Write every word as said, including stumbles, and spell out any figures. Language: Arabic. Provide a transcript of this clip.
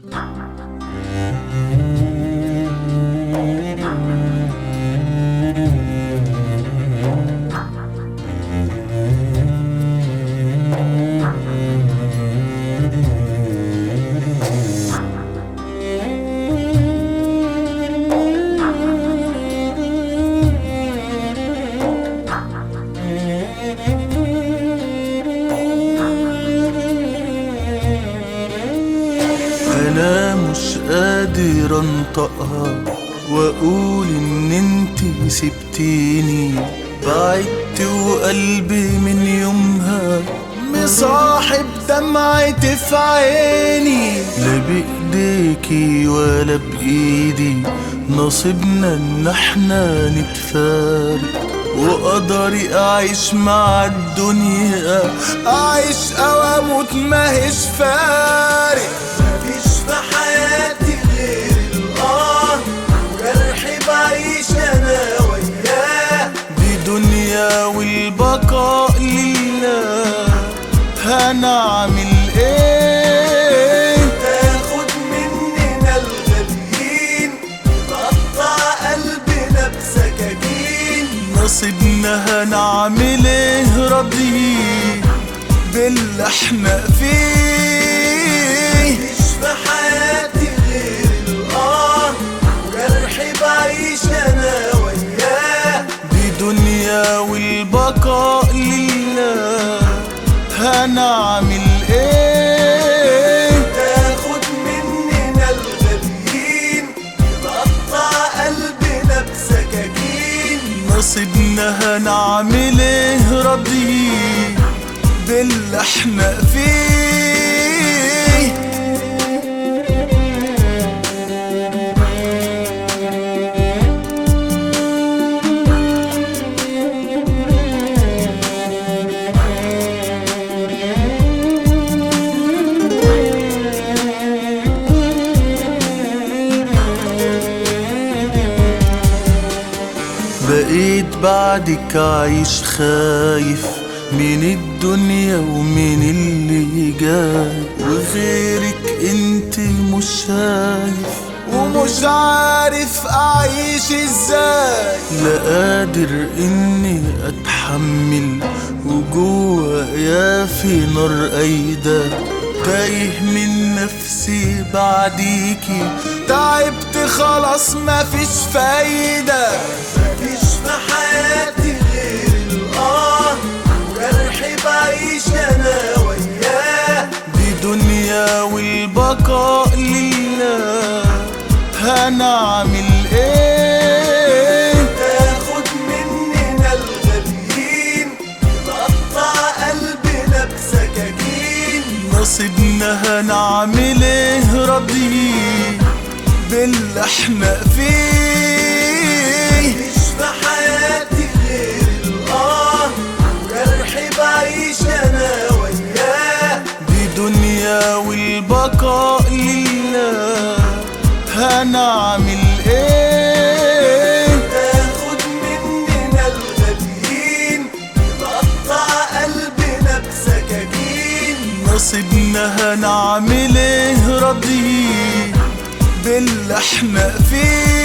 انا مش قادر انطقها واقول ان انتي سبتيني، بعدت وقلبي من يومها مصاحب دمعتي في عيني. لا بايديكي ولا بايدي نصيبنا ان احنا نتفارق، وقدري اعيش مع الدنيا، اعيش او اموت ماهيش فارق. مفيش في حياتي غير الاه، جرحي بعيش انا وياه، دي دنيا والبقاء لله. هنعمل ايه؟ تاخد مننا الغاليين، تقطع قلبنا بسكاكين، نصيبنا هنعمل ايه؟ راضيين باللي احنا فيه. مفيش في حياتي غير الاه، جرحي بعيش انا وياه، دي دنيا والبقاء لله. هنعمل ايه؟ تاخد مننا الغاليين، تقطع قلبنا بسكاكين، نصيبنا هنعمل ايه؟ راضيين باللي احنا فيه. بقيت بعدك عايش خايف من الدنيا ومن اللي جاي، وغيرك انت مش شايف ومش عارف اعيش ازاي. لا قادر اني اتحمل وجوايا في نار قايدة، تايه من نفسي بعديكي، تعبت خلاص مفيش فايدة. مفيش في حياتي غير الاه، جرحي بعيش انا وياه، دي دنيا والبقاء لله. هنعمل ايه؟ تاخد مننا الغاليين، تقطع قلبنا بسكاكين، نصيبنا هنعمل ايه؟ راضيين باللي احنا فيه. مفيش في حياتي غير الاه، جرحي بعيش انا وياه، دي دنيا والبقاء لله. هنعمل ايه؟ تاخد مننا الغاليين، تقطع قلبنا بسكاكين، نصيبنا هنعمل ايه؟ راضيين باللي احنا فيه.